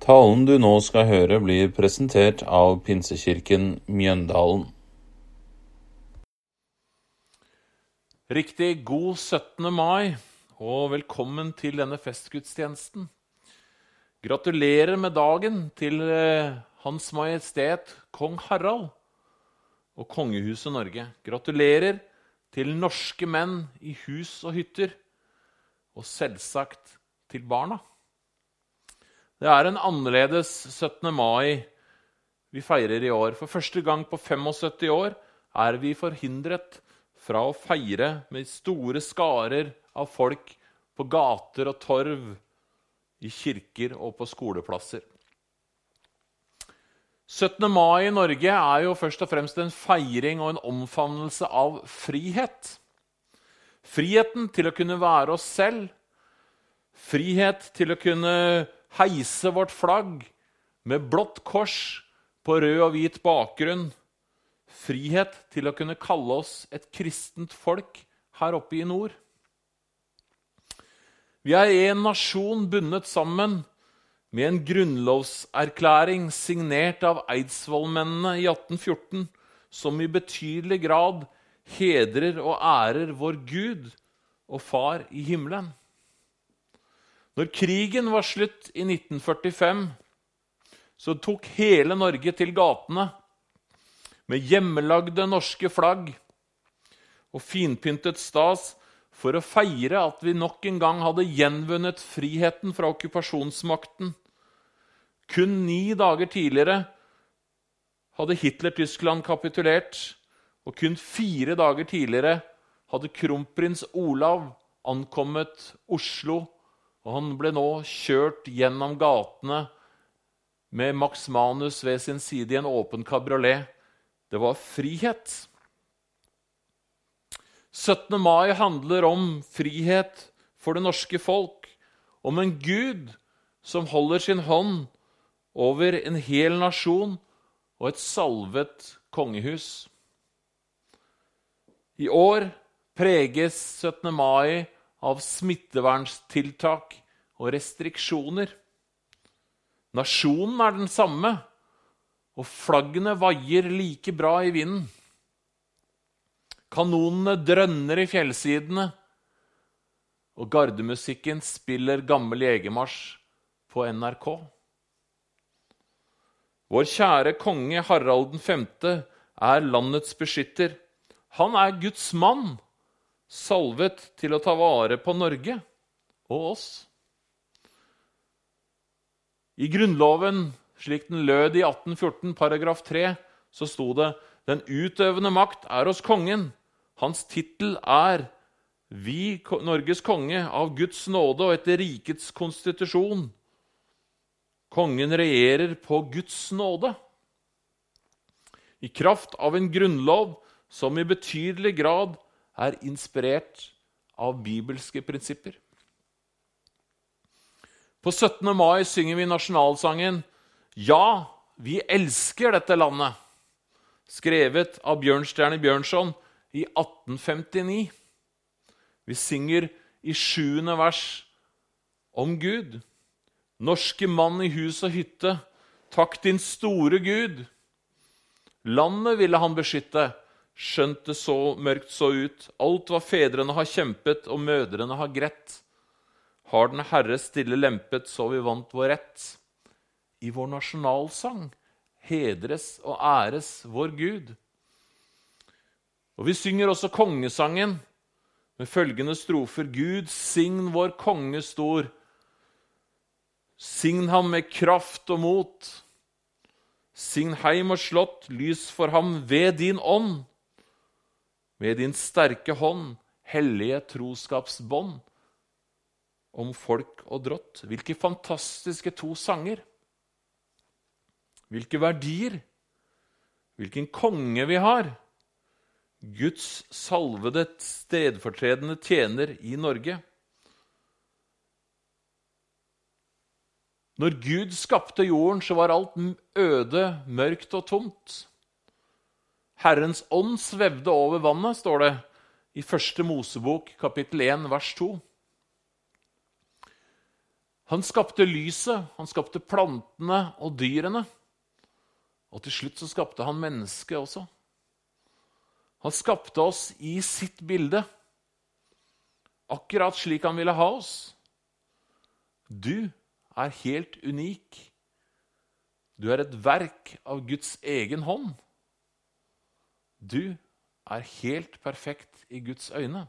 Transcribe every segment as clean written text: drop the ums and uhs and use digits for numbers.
Talen du nå skal høre blir presentert av Pinsekirken Mjøndalen. Riktig god 17. mai, og velkommen til denne festgudstjenesten. Gratulerer med dagen til Hans Majestet Kong Harald og Kongehuset Norge. Gratulerer til norske menn i hus og hytter, og selvsagt til barna. Det er en annerledes 17. mai vi feirer i år. For første gang på 75 år er vi forhindret fra å feire med store skarer av folk på gater og torv, i kirker og på skoleplasser. 17. mai i Norge er jo først og fremst en feiring og en omfavnelse av frihet. Friheten til å kunne være oss selv, frihet til å kunne heise vårt flagg med blått kors på rød og hvit bakgrunn. Frihet til å kunne kalle oss et kristent folk her oppe i nord. Vi er en nasjon bundet sammen med en grunnlovserklæring signert av Eidsvollmennene i 1814, som i betydelig grad hedrer og ærer vår Gud og Far i himmelen. Når krigen var slutt i 1945, så tok hele Norge til gatene med hjemmelagde norske flagg og finpyntet stas for å feire at vi nok en gang hadde gjenvunnet friheten fra okkupasjonsmakten. Kun 9 dager tidligere hadde Hitler-Tyskland kapitulert, og kun 4 dager tidligere hadde kronprins Olav ankommet Oslo, og han ble nå kjørt gjennom gatene med Max Manus ved sin side i en åpen kabriolet. Det var frihet. 17. mai handler om frihet for det norske folk, om en Gud som holder sin hånd over en hel nasjon og et salvet kongehus. I år preges 17. mai av smittevernstiltak og restriksjoner. Nasjonen er den samme, og flaggene vaier like bra i vinden. Kanonene drønner i fjellsidene, og gardemusikken spiller gammel jegermarsj på NRK. Vår kjære konge Harald 5. er landets beskytter. Han er Guds mann, salvet til å ta vare på Norge og oss. I Grunnloven, slik den lød i 1814, paragraf 3, så sto det: «Den utøvende makt er hos kongen. Hans titel er vi, Norges konge, av Guds nåde og etter rikets konstitusjon. Kongen regjerer på Guds nåde. I kraft av en grunnlov som i betydelig grad er inspirert av bibelske prinsipper.» På 17. mai synger vi nasjonalsangen «Ja, vi elsker dette landet», skrevet av Bjørnstjerne Bjørnson i 1859. Vi synger i 7. vers om Gud. «Norske mann i hus og hytte, takk din store Gud. Landet ville han beskytte, skjønt det så mørkt så ut. Alt hva fedrene har kjempet og mødrene har grett. Har den Herre stille lempet, så vi vant vår rett. I vår nasjonalsang hedres og æres vår Gud.» Og vi synger også kongesangen med følgende strofer: «Gud, sign vår konge stor. Sign ham med kraft og mot. Sign heim og slott, lys for ham ved din ånd. Med din sterke hånd, hellige troskapsbånd. Om folk og drott.» Hvilke fantastiske 2 sanger. Hvilke verdier. Hvilken konge vi har. Guds salvede, stedfortredende tjener i Norge. Når Gud skapte jorden, så var alt øde, mørkt og tomt. Herrens ånd svevde over vannet, står det i 1. Mosebok, kapittel 1, vers 2. Han skapte lyset, han skapte plantene og dyrene. Og til slutt så skapte han mennesket også. Han skapte oss i sitt bilde, akkurat slik han ville ha oss. Du er helt unik. Du er et verk av Guds egen hånd. Du er helt perfekt i Guds øyne.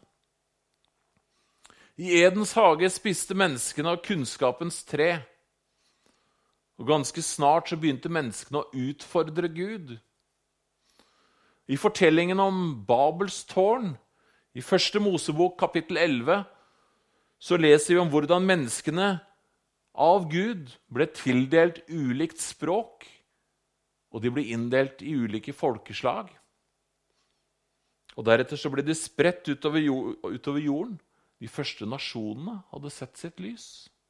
I Edens hage spiste menneskene av kunnskapens tre, og ganske snart så begynte menneskene å utfordre Gud. I fortellingen om Babels tårn, i første Mosebok kapittel 11, så leser vi om hvordan menneskene av Gud ble tildelt ulikt språk, og de ble inndelt i ulike folkeslag. Og deretter så ble de spredt utover jorden. De første nasjonene hadde sett sitt lys.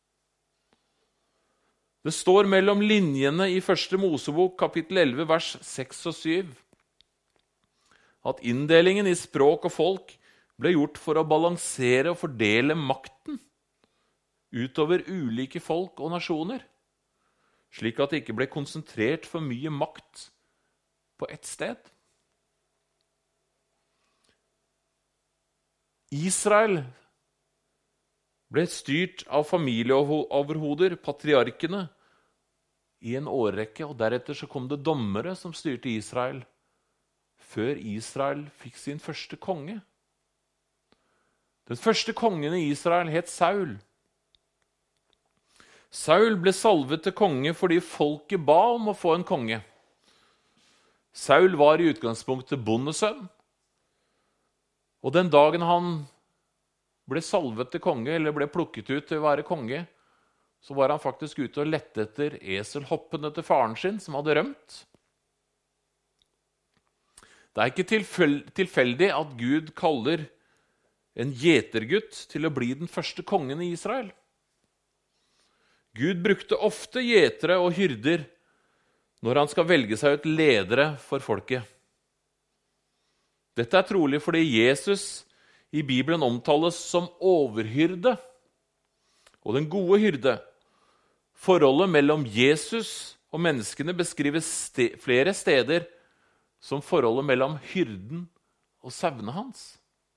Det står mellom linjene i første Mosebok kapittel 11, vers 6 og 7, at inndelingen i språk og folk ble gjort for å balansere og fordele makten utover ulike folk og nasjoner, slik at det ikke ble konsentrert for mye makt på ett sted. Israel ble styrt av familieoverhoder, patriarkene, i en årrekke, og deretter så kom det dommere som styrte Israel, før Israel fikk sin første konge. Den første kongen i Israel het Saul. Saul ble salvet til konge fordi folket ba om å få en konge. Saul var i utgangspunktet bondesønn, og den dagen han ble salvet til konge, eller ble plukket ut til å være konge, så var han faktisk ute og lette etter eselhoppene til faren sin, som hadde rømt. Det er ikke tilfeldig at Gud kaller en gjetergutt til å bli den første kongen i Israel. Gud brukte ofte gjetere og hyrder når han skal velge seg ut ledere for folket. Dette er trolig fordi Jesus i Bibelen omtales som overhyrde og den gode hyrde. Forholdet mellom Jesus og menneskene beskrives flere steder som forholdet mellom hyrden og sauene hans.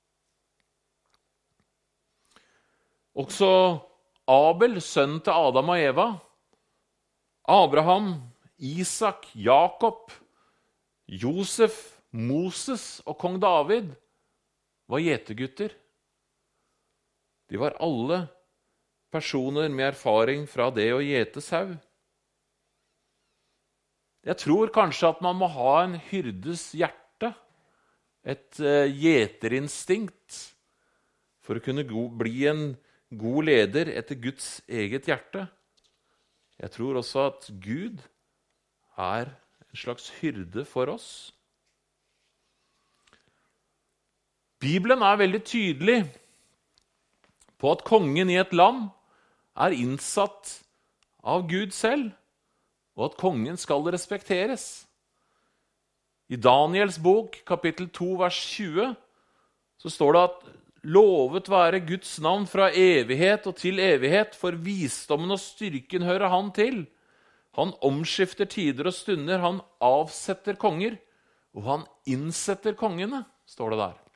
Også Abel, sønnen til Adam og Eva, Abraham, Isak, Jakob, Josef, Moses og kong David var gjetergutter. De var alle personer med erfaring fra det å gjete sau. Jeg tror kanskje at man må ha en hyrdes hjerte, et gjeterinstinkt, for å kunne bli en god leder etter Guds eget hjerte. Jeg tror også at Gud er en slags hyrde for oss. Bibelen er veldig tydelig på at kongen i et land er innsatt av Gud selv, og at kongen skal respekteres. I Daniels bok, kapittel 2, vers 20, så står det at lovet være Guds navn fra evighet og til evighet, for visdommen og styrken hører han til. Han omskifter tider og stunder, han avsetter konger, og han innsetter kongene, står det der.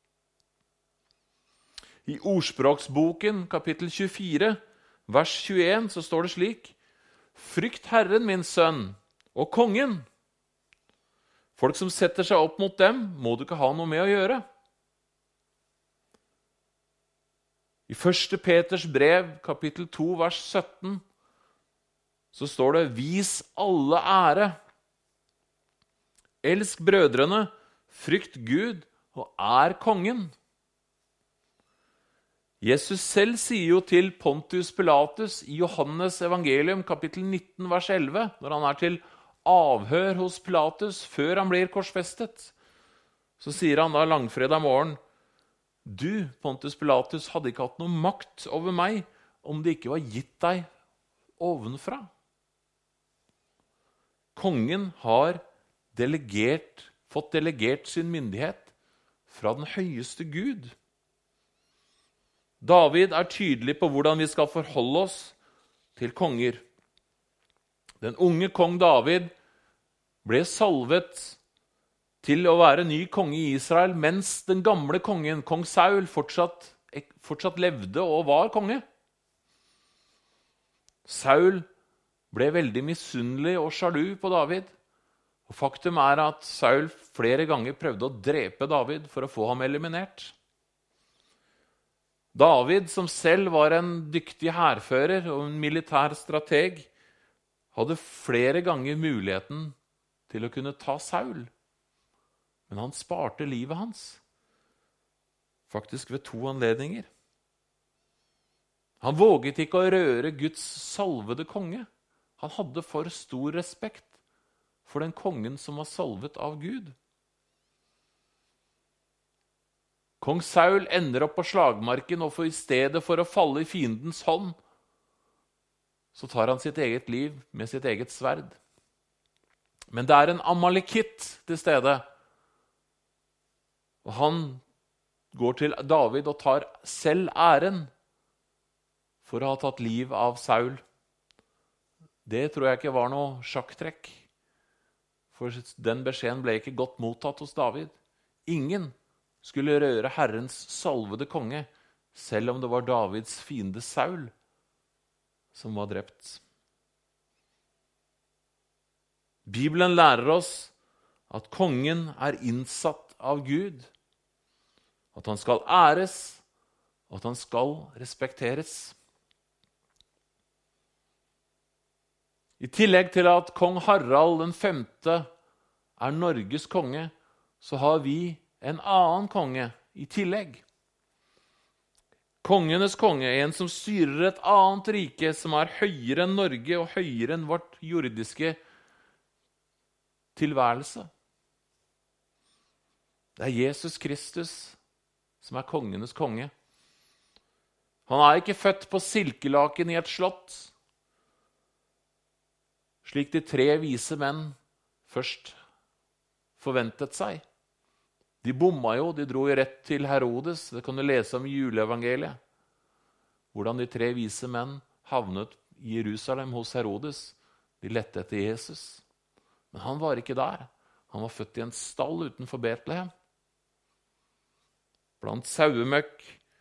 I Ordspråksboken, kapittel 24, vers 21, så står det slik: Frykt Herren, min sønn, og kongen. Folk som setter seg opp mot dem, må du ikke ha noe med å gjøre. I 1. Peters brev, kapittel 2, vers 17, så står det: Vis alle ære. Elsk brødrene, frykt Gud og er kongen. Jesus selv sier jo til Pontius Pilatus i Johannes evangelium, kapittel 19, vers 11, når han er til avhør hos Pilatus før han blir korsfestet, så sier han da langfredag morgen: Du, Pontius Pilatus, hadde ikke hatt noe makt over meg om det ikke var gitt deg ovenfra. Kongen har fått delegert sin myndighet fra den høyeste Gud. David er tydelig på hvordan vi skal forholde oss til konger. Den unge kong David ble salvet til å være ny konge i Israel, mens den gamle kongen, kong Saul, fortsatt levde og var konge. Saul ble veldig misunnelig og sjalu på David. Og faktum at Saul flere ganger prøvde å drepe David for å få ham eliminert. David, som selv var en dyktig hærfører og en militær strateg, hadde flere ganger muligheten til å kunne ta Saul. Men han sparte livet hans. Faktisk ved 2 anledninger. Han våget ikke å røre Guds salvede konge. Han hadde for stor respekt for den kongen som var salvet av Gud. Kong Saul ender opp på slagmarken, og i stedet for å falle i fiendens hånd, så tar han sitt eget liv med sitt eget sverd. Men det en amalekitt til stede, og han går til David og tar selv æren for å ha tatt liv av Saul. Det tror jeg ikke var noe sjakktrekk, for den beskjeden ble ikke godt mottatt hos David. Ingen skulle røre Herrens salvede konge, selv om det var Davids fiende Saul som var drept. Bibelen lærer oss at kongen innsatt av Gud, at han skal æres, og at han skal respekteres. I tillegg til at kong Harald den 5. Norges konge, så har vi en annen konge i tillegg. Kongenes konge, en som styrer et annet rike som høyere enn Norge og høyere enn vårt jordiske tilværelse. Det Jesus Kristus som kongenes konge. Han ikke født på silkelaken i et slott, slik de 3 vise menn først forventet seg. De bomma jo, de dro jo rett til Herodes. Det kan du lese om i juleevangeliet. Hvordan de 3 vise menn havnet i Jerusalem hos Herodes. De lette etter Jesus. Men han var ikke der. Han var født i en stall utenfor Betlehem. Blant sauemøkk,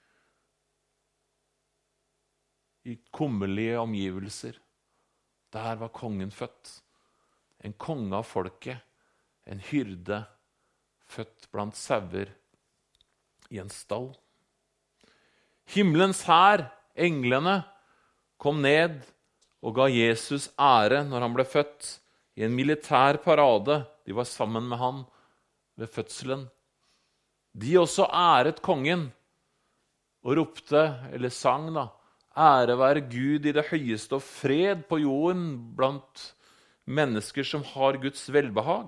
i kummerlige omgivelser. Der var kongen født. En konge av folket, en hyrde, født blant sauer i en stall. Himmelens hær, englene, kom ned og ga Jesus ære når han ble født i en militær parade. De var sammen med han ved fødselen. De også æret kongen og ropte, eller sang da, ære være Gud i det høyeste og fred på jorden blant mennesker som har Guds velbehag.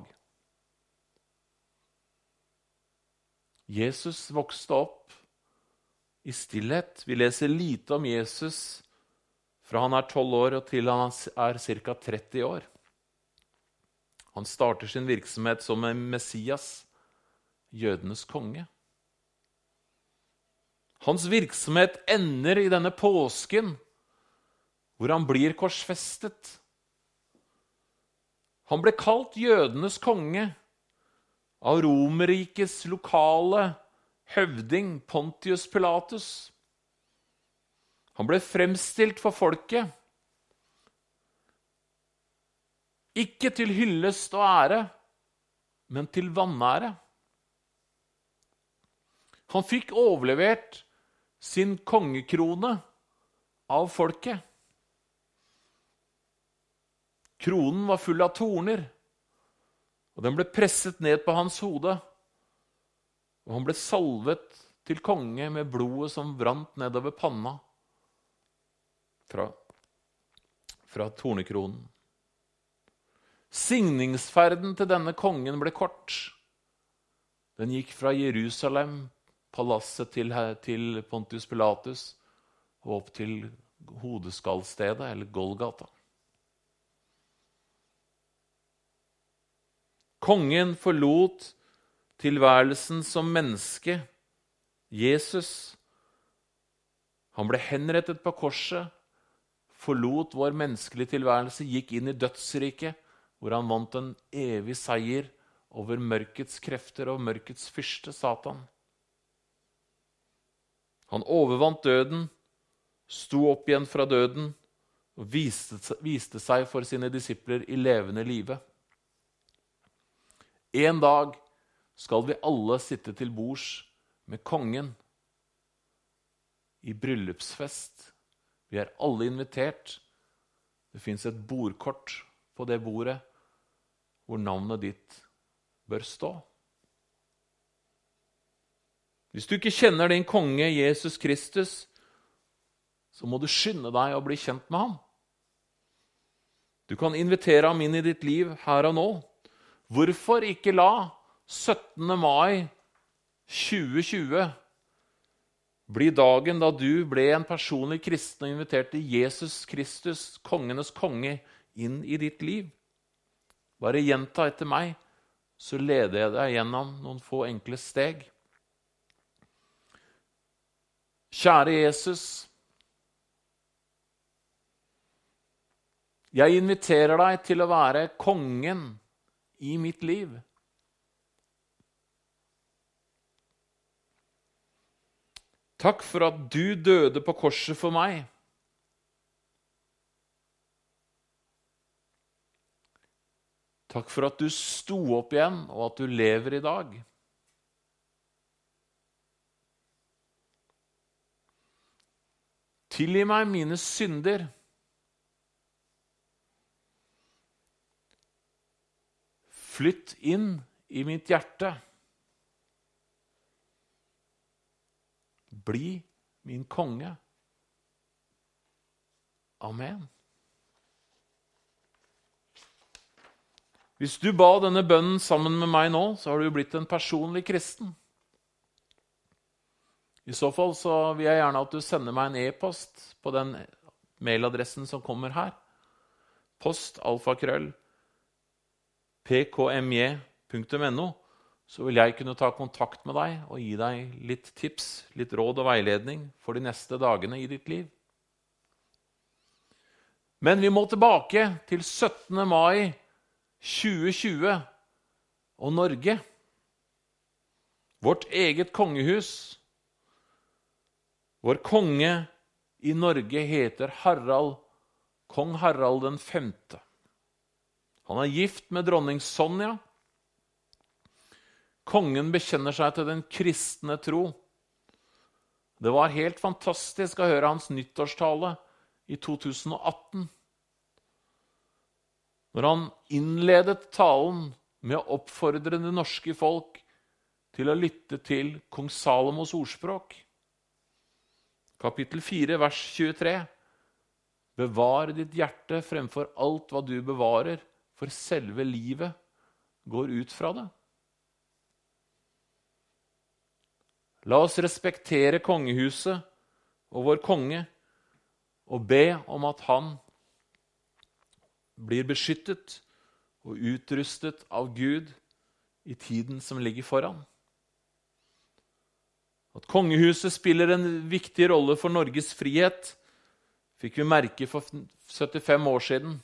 Jesus vokste opp i stillhet. Vi leser lite om Jesus fra han 12 år og til han ca. 30 år. Han starter sin virksomhet som en Messias, jødenes konge. Hans virksomhet ender i denne påsken, hvor han blir korsfestet. Han ble kalt jødenes konge av Romerrikets lokale høvding Pontius Pilatus. Han ble fremstilt for folket, ikke til hyllest og ære, men til vanære. Han fikk overlevert sin kongekrone av folket. Kronen var full av torner, og den ble presset ned på hans hode. Og han ble salvet til konge med blodet som brant nedover panna fra tornekronen. Signingsferden til denne kongen ble kort. Den gikk fra Jerusalem, palasset til Pontius Pilatus, og opp til hodeskallstedet, eller Golgata. Kongen forlot tilværelsen som menneske, Jesus. Han ble henrettet på korset forlot vår menneskelige tilværelse, gikk inn i dødsriket, hvor han vant en evig seier over mørkets krefter og mørkets fyrste, Satan. Han overvant døden, sto opp igjen fra døden og viste seg for sine disipler i levende live. En dag skal vi alle sitte til bords med kongen i bryllupsfest. Vi er alle invitert. Det finnes et bordkort på det bordet hvor navnet ditt bør stå. Hvis du ikke kjenner din konge, Jesus Kristus, så må du skynde deg å bli kjent med ham. Du kan invitere ham inn i ditt liv her og nå. Hvorfor ikke la 17. mai 2020 bli dagen da du ble en personlig kristen og inviterte Jesus Kristus, kongenes konge, inn i ditt liv? Bare gjenta etter meg, så leder jeg deg gjennom noen få enkle steg. Kjære Jesus, jeg inviterer deg til å være kongen i mitt liv. Takk for at du døde på korset for meg. Takk for at du sto opp igjen, og at du lever i dag. Tilgi meg mine synder. Flytt inn i mitt hjerte. Bli min konge. Amen. Hvis du ba denne bønnen sammen med meg nå, så har du blitt en personlig kristen. I så fall så vil jeg gjerne at du sender meg en e-post på den mailadressen som kommer her. post@pkmj.no. Så vil jeg kunne ta kontakt med deg og gi deg litt tips, litt råd og veiledning for de neste dagene i ditt liv. Men vi må tilbake til 17. mai 2020 og Norge. Vårt eget kongehus. Vår konge i Norge heter kong Harald den 5. Han er gift med dronning Sonja. Kongen bekjenner seg til den kristne tro. Det var helt fantastisk å høre hans nyttårstale i 2018. Når han innledet talen med å oppfordre det norske folk til å lytte til kong Salomos ordspråk. Kapittel 4, vers 23. Bevar ditt hjerte fremfor alt hva du bevarer, for selve livet går ut fra det. La oss respektere kongehuset og vår konge, og be om at han blir beskyttet og utrustet av Gud i tiden som ligger foran. At kongehuset spiller en viktig rolle for Norges frihet, fikk vi merke for 75 år siden.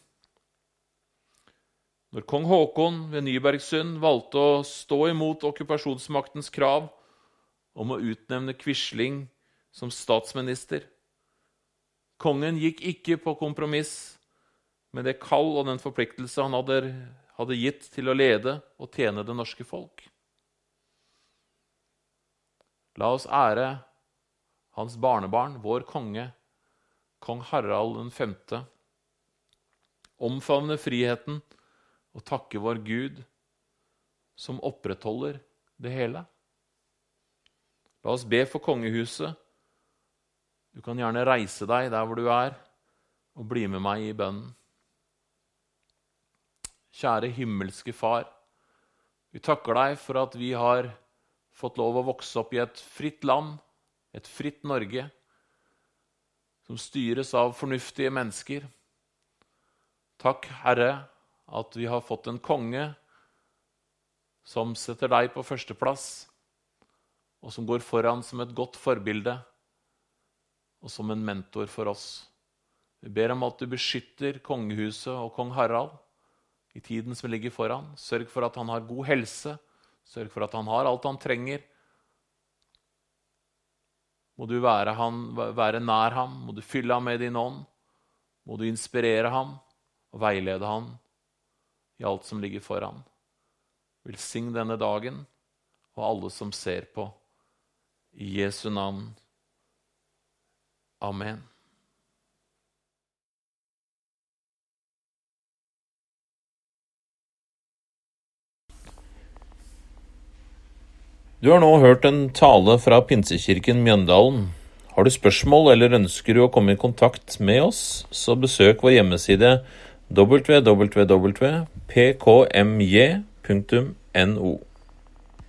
Når kong Håkon ved Nybergsund valgte å stå imot okkupasjonsmaktens krav om å utnevne Quisling som statsminister. Kongen gikk ikke på kompromiss med det kall og den forpliktelse han hadde gitt til å lede og tjene det norske folk. La oss ære hans barnebarn, vår konge, kong Harald den 5. Omfavne friheten og takke vår Gud som opprettholder det hele. La oss be for kongehuset. Du kan gjerne reise deg der hvor du er, og bli med meg i bønnen. Kjære himmelske Far, vi takker deg for at vi har fått lov å vokse opp i et fritt land, et fritt Norge, som styres av fornuftige mennesker. Takk, Herre, at vi har fått en konge som setter deg på førsteplass, og som går foran som et godt forbilde, og som en mentor for oss. Vi ber om at du beskytter kongehuset og kong Harald i tiden som ligger foran. Sørg for at han har god helse. Sørg for at han har alt han trenger. Må du være nær ham. Må du fylle ham med din ånd. Må du inspirere ham og veilede ham i alt som ligger foran. Velsign denne dagen og alle som ser på. I Jesu navn. Amen. Du har nå hørt en tale fra Pinsekirken Mjøndalen. Har du spørsmål eller ønsker du å komme i kontakt med oss, så besøk vår hjemmeside www.pkmj.no.